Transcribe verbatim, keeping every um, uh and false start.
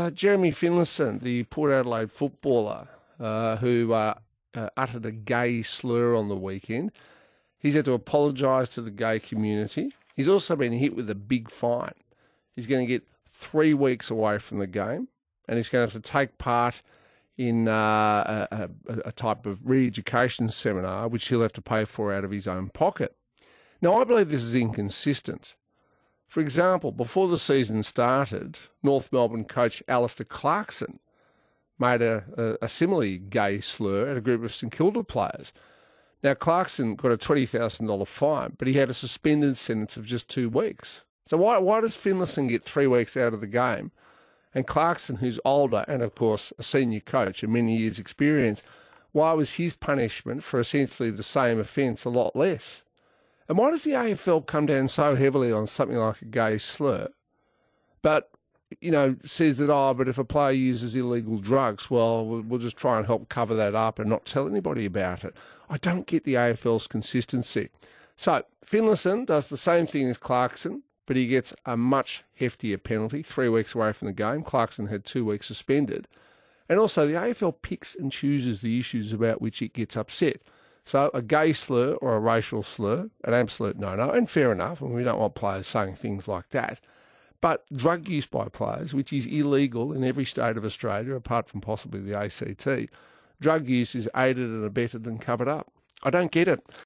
uh, Jeremy Finlayson, the Port Adelaide footballer uh, who uh, uh, uttered a gay slur on the weekend. He's had to apologise to the gay community. He's also been hit with a big fine. He's going to get three weeks away from the game, and he's going to have to take part in uh, a, a, a type of re-education seminar, which he'll have to pay for out of his own pocket. Now, I believe this is inconsistent. For example, before the season started, North Melbourne coach Alistair Clarkson made a, a, a similarly gay slur at a group of St Kilda players. Now, Clarkson got a twenty thousand dollars fine, but he had a suspended sentence of just two weeks. So why, why does Finlayson get three weeks out of the game? And Clarkson, who's older and, of course, a senior coach and many years' experience, why was his punishment for essentially the same offence a lot less? And why does the A F L come down so heavily on something like a gay slur, but, you know, says that, oh, but if a player uses illegal drugs, well, we'll, we'll just try and help cover that up and not tell anybody about it? I don't get the A F L's consistency. So Finlayson does the same thing as Clarkson, but he gets a much heftier penalty, three weeks away from the game. Clarkson had two weeks suspended. And also the A F L picks and chooses the issues about which it gets upset. So a gay slur or a racial slur, an absolute no-no, and fair enough, and we don't want players saying things like that. But drug use by players, which is illegal in every state of Australia, apart from possibly the A C T, drug use is aided and abetted and covered up. I don't get it.